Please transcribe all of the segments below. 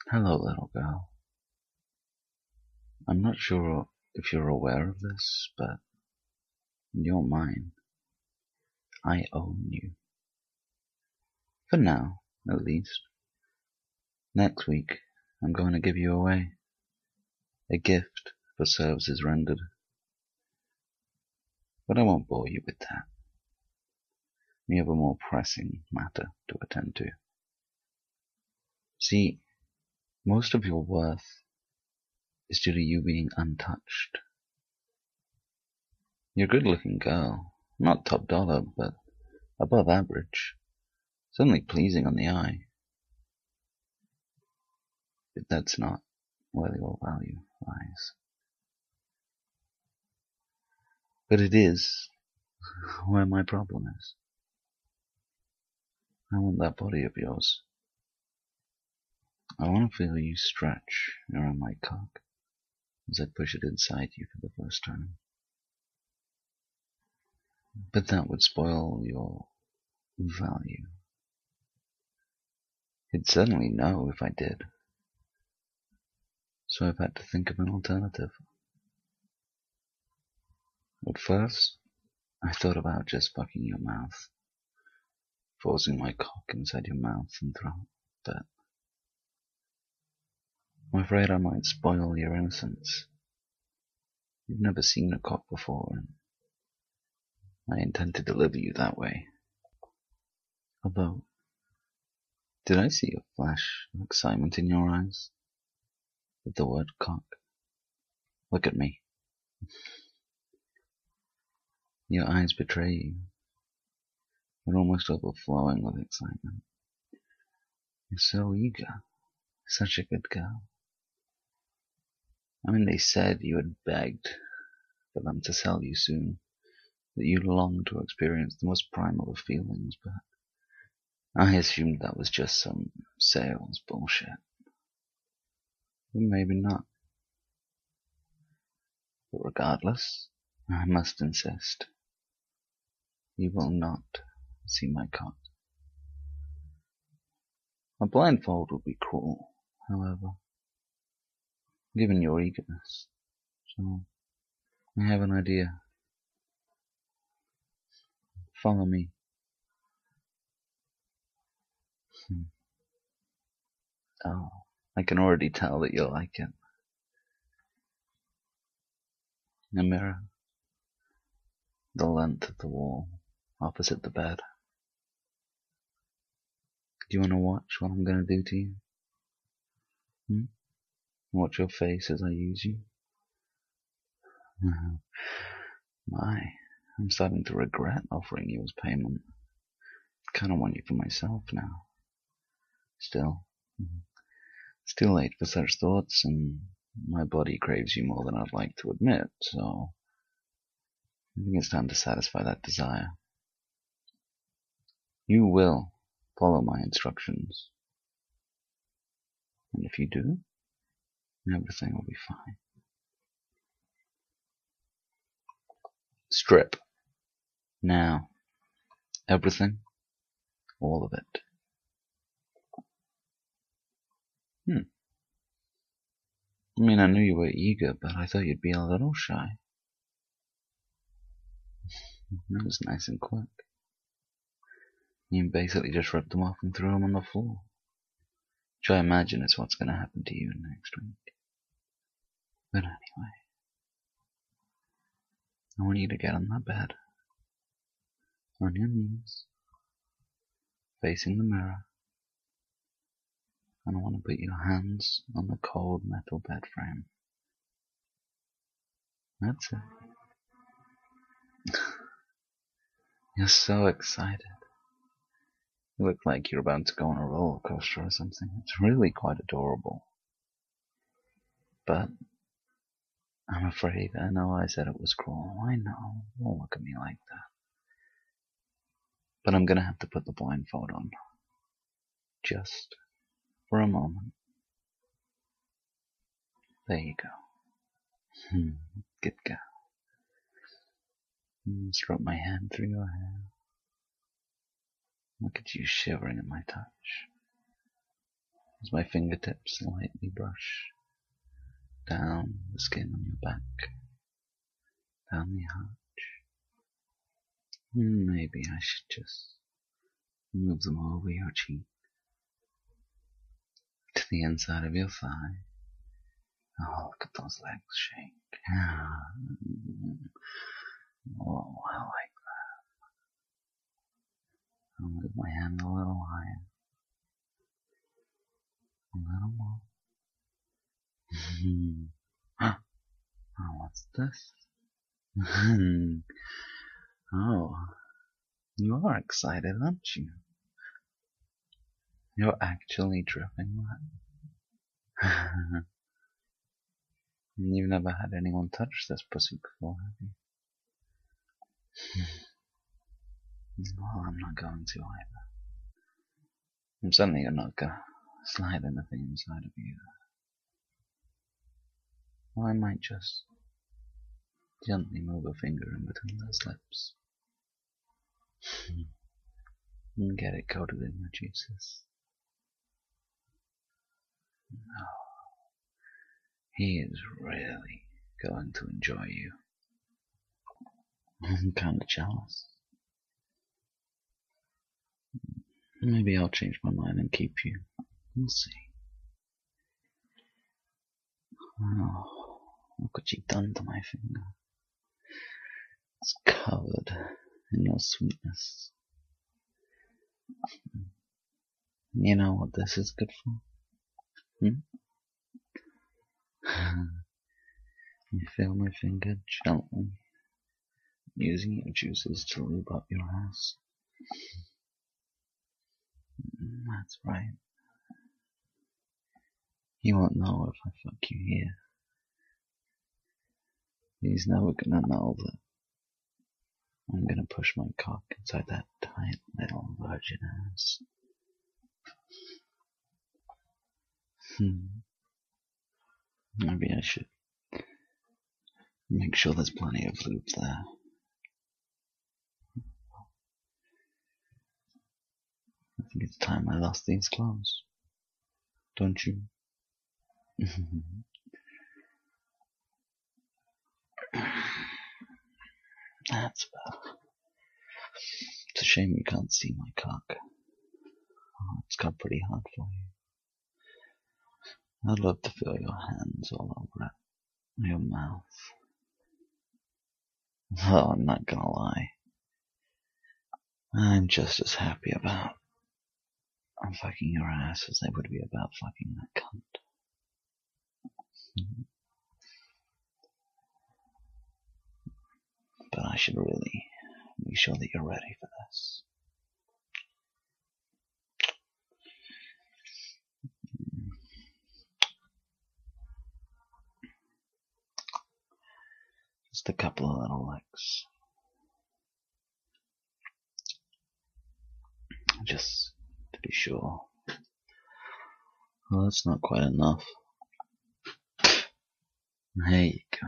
Hello, little girl. I'm not sure if you're aware of this, but you're mine. I own you. For now, at least. Next week, I'm going to give you away. A gift for services rendered. But I won't bore you with that. We have a more pressing matter to attend to. See, most of your worth is due to you being untouched. You're a good-looking girl. Not top dollar, but above average. Certainly pleasing on the eye. But that's not where your value lies. But it is where my problem is. I want that body of yours. I want to feel you stretch around my cock as I push it inside you for the first time. But that would spoil your value. You'd certainly know if I did. So I've had to think of an alternative. At first, I thought about just fucking your mouth, forcing my cock inside your mouth and throat, but I'm afraid I might spoil your innocence. You've never seen a cock before, and I intend to deliver you that way. Although, did I see a flash of excitement in your eyes with the word cock? Look at me. Your eyes betray you. They're almost overflowing with excitement. You're so eager. Such a good girl. I mean, they said you had begged for them to sell you soon, that you longed to experience the most primal of feelings, but I assumed that was just some sales bullshit. But maybe not. But regardless, I must insist. You will not see my cock. A blindfold would be cruel, however, given your eagerness. So, I have an idea. Follow me. Oh, I can already tell that you'll like it. A mirror. The length of the wall, opposite the bed. Do you want to watch what I'm going to do to you? Watch your face as I use you? My, I'm starting to regret offering you as payment. Kind of want you for myself now. Still, it's too late for such thoughts, and my body craves you more than I'd like to admit, so I think it's time to satisfy that desire. You will follow my instructions. And if you do, everything will be fine. Strip. Now. Everything. All of it. I mean, I knew you were eager, but I thought you'd be a little shy. That was nice and quick. You basically just ripped them off and threw them on the floor. Which I imagine is what's going to happen to you next week. But anyway, I want you to get on that bed, on your knees, facing the mirror, and I want to put your hands on the cold metal bed frame. That's it. You're so excited. You look like you're about to go on a roller coaster or something. It's really quite adorable. But I'm afraid I know I said it was cruel. I know. Don't look at me like that. But I'm gonna have to put the blindfold on. Just for a moment. There you go. Good girl. Stroke my hand through your hair. Look at you shivering at my touch. as my fingertips lightly brush down the skin on your back, down the arch. Maybe I should just move them over your cheek, to the inside of your thigh. Oh, look at those legs shake. Oh, I like that. I'll move my hand a little higher. A little more. Oh, what's this? Oh, you are excited, aren't you? You're actually dripping wet. You've never had anyone touch this pussy before, have you? Well, I'm not going to either. I'm certainly not gonna slide anything inside of you. Well, I might just gently move a finger in between those lips. And get it coated in your juices. Oh, he is really going to enjoy you. I'm kinda jealous. Maybe I'll change my mind and keep you. We'll see. Oh, look what you've done to my finger. It's covered in your sweetness. You know what this is good for? You feel my finger gently using your juices to lube up your ass. That's right. You won't know if I fuck you here. He's never gonna know that I'm gonna push my cock inside that tight little virgin ass. Maybe I should make sure there's plenty of lube there. I think it's time I lost these clothes. Don't you? That's better. It's a shame you can't see my cock. Oh, it's got pretty hard for you. I'd love to feel your hands all over it. Your mouth. Though I'm not gonna lie. I'm just as happy about fucking your ass as I would be about fucking that cunt. But I should really make sure that you're ready for this. Just a couple of little licks. Just to be sure. Well, that's not quite enough. There you go.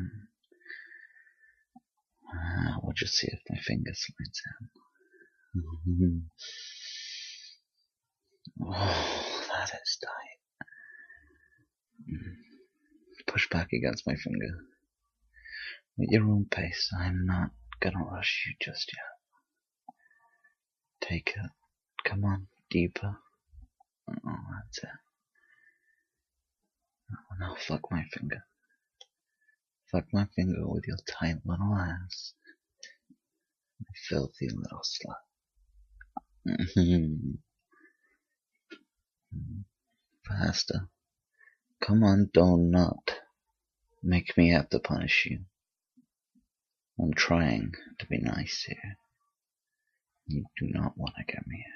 We'll just see if my finger slides in. Oh, that is tight. Push back against my finger. At your own pace. I'm not gonna rush you just yet. Take it. Come on, deeper. Oh, that's it. Oh, now fuck my finger. Fuck my finger with your tight little ass. You filthy little slut. Faster. Come on, don't not make me have to punish you. I'm trying to be nice here. You do not want to get me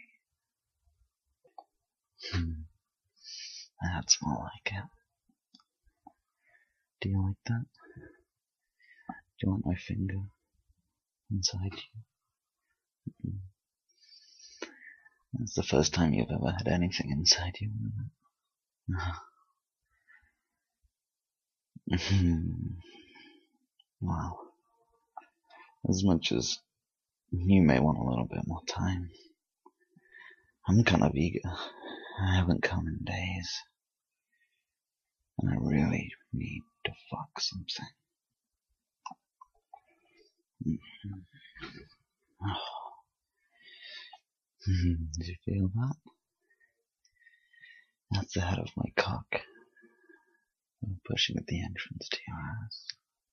angry. That's more like it. Do you like that? Do you want my finger inside you? That's the first time you've ever had anything inside you, isn't it? Wow. As much as you may want a little bit more time, I'm kind of eager I haven't come in days. And I really need to fuck something. Oh. Did you feel that? That's the head of my cock. I'm pushing at the entrance to your ass.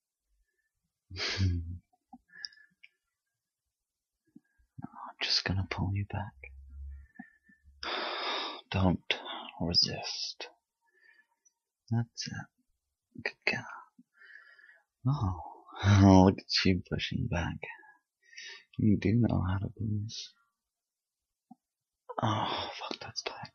I'm just gonna pull you back. Don't resist. That's it. Good girl. Oh, look at you pushing back. You do know how to booze. Oh, fuck, that's tight.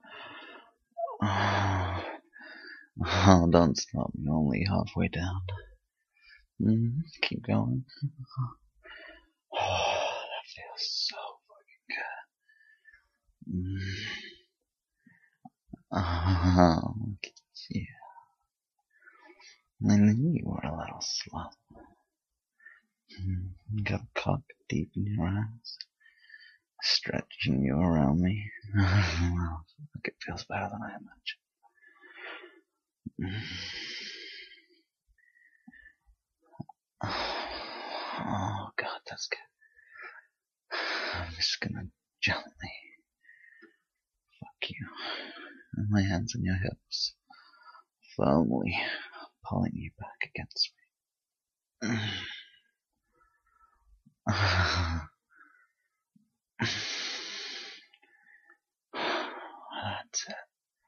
Oh, don't stop. You're only halfway down. Keep going. Oh, that feels so fucking good. Oh, look at you. I knew you were a little slut. Got a cock deep in your ass, stretching you around me. Well, look, it feels better than I imagined. Oh God, that's good. I'm just gonna gently fuck you. And my hands on your hips, firmly pulling you back against me. That's it.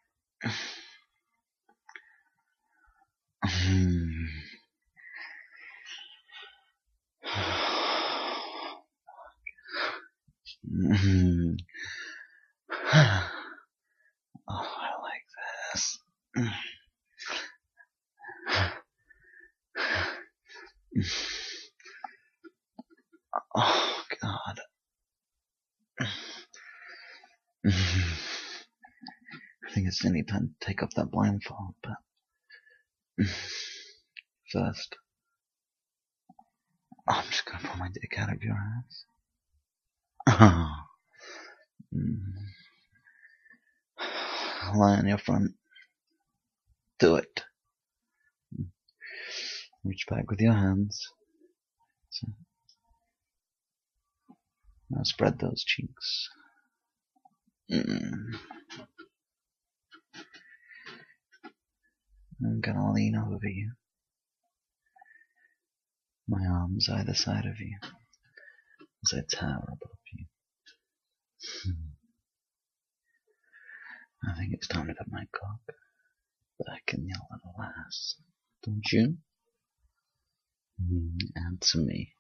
Oh, I like this. Oh, God. I think it's nearly time to take off that blindfold, but first, I'm just gonna pull my dick out of your ass. Lie on your front. Do it. Reach back with your hands. So, now spread those cheeks. I'm gonna lean over you. My arms either side of you as I tower above you. I think it's time to put my cock back in your little ass. Don't you? Answer me.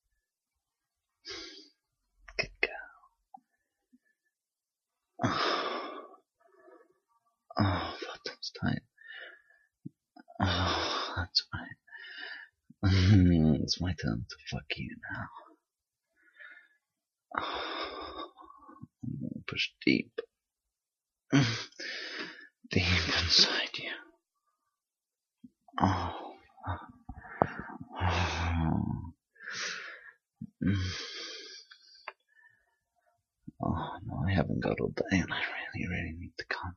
Good girl. Oh, that's tight. Oh, that's right. It's my turn to fuck you now. I'm gonna push deep. Deep inside you. Oh. Oh no, I haven't got all day and I really need to come.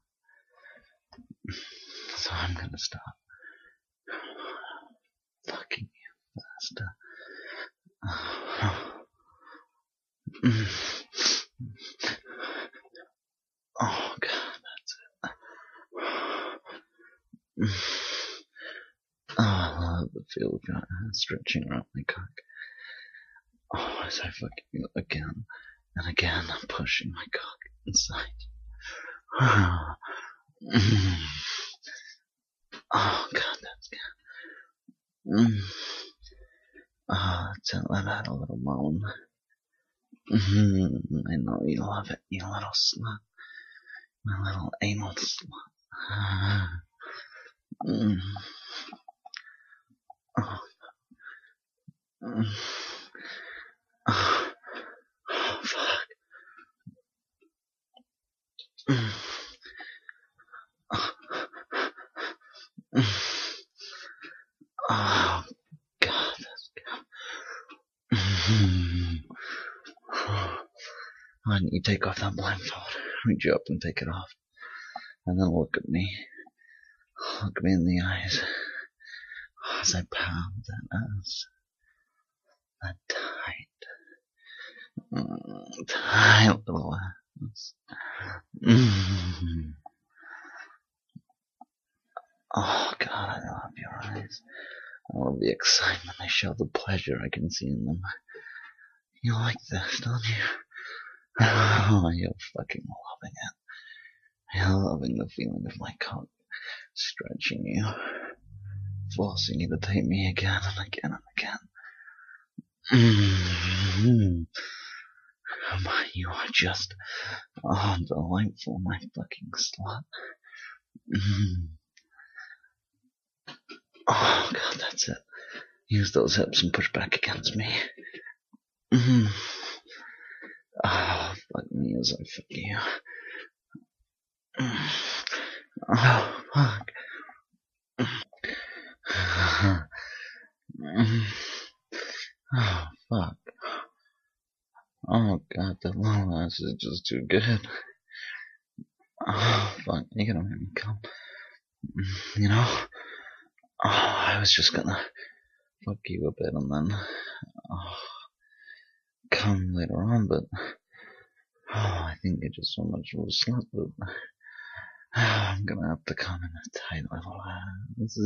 So I'm gonna start fucking you faster. Oh God, that's it. Oh, I love the feel of your hand stretching around my cock. Oh, as I fuck you again and again, I'm pushing my cock inside. Oh God, that's good. Oh, let out a little moan. I know you love it, you little slut. My little anal slut. Oh. Oh, fuck. Oh, God, that's good. Why don't you take off that blindfold? Reach you up and take it off. And then look at me. Look me in the eyes as I pound that ass. That tight little ass. Oh God, I love your eyes. I love the excitement they show, the pleasure I can see in them. You like this, don't you? Oh, you're fucking loving it. You're loving the feeling of my cock stretching you, forcing you to take me again and again and again. You are just, delightful, my fucking slut. Oh God, that's it. Use those hips and push back against me. Oh, fuck me as I fuck you. Oh, fuck. Oh, fuck. Oh, God, that little ass is just too good. Oh, fuck, you're gonna make me come. You know? Oh, I was just gonna fuck you a bit and then come later on, but I think you're just so much of a slut that I'm gonna have to come in a tight little ass.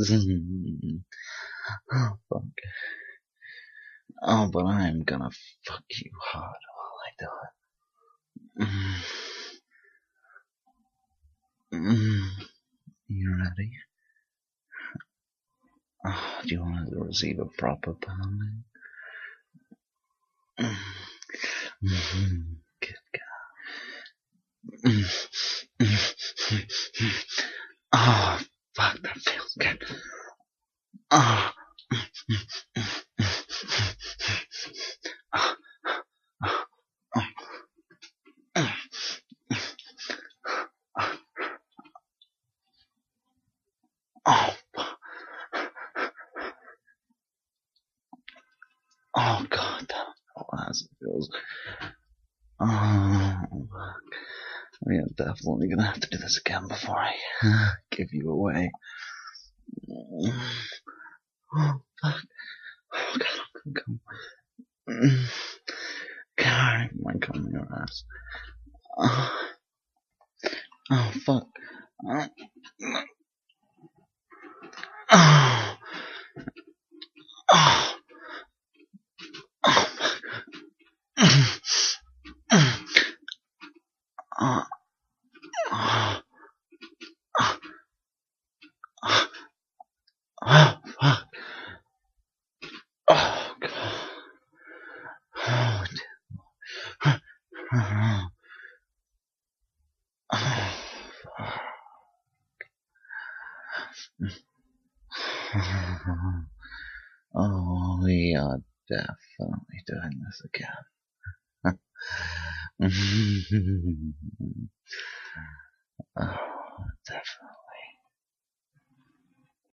Oh, fuck. Oh, but I'm gonna fuck you hard while I do it. You ready? Oh, do you want to receive a proper pounding? Good girl. Oh, fuck, that feels good. Oh. Oh God, as it feels. Oh, we are definitely gonna have to do this again before I give you away. Oh fuck! Oh God, I'm gonna come. God, I might come in your ass. Oh fuck! Oh. Oh. Oh, fuck. Oh, God. Oh, oh, we are definitely doing this again. Oh, definitely.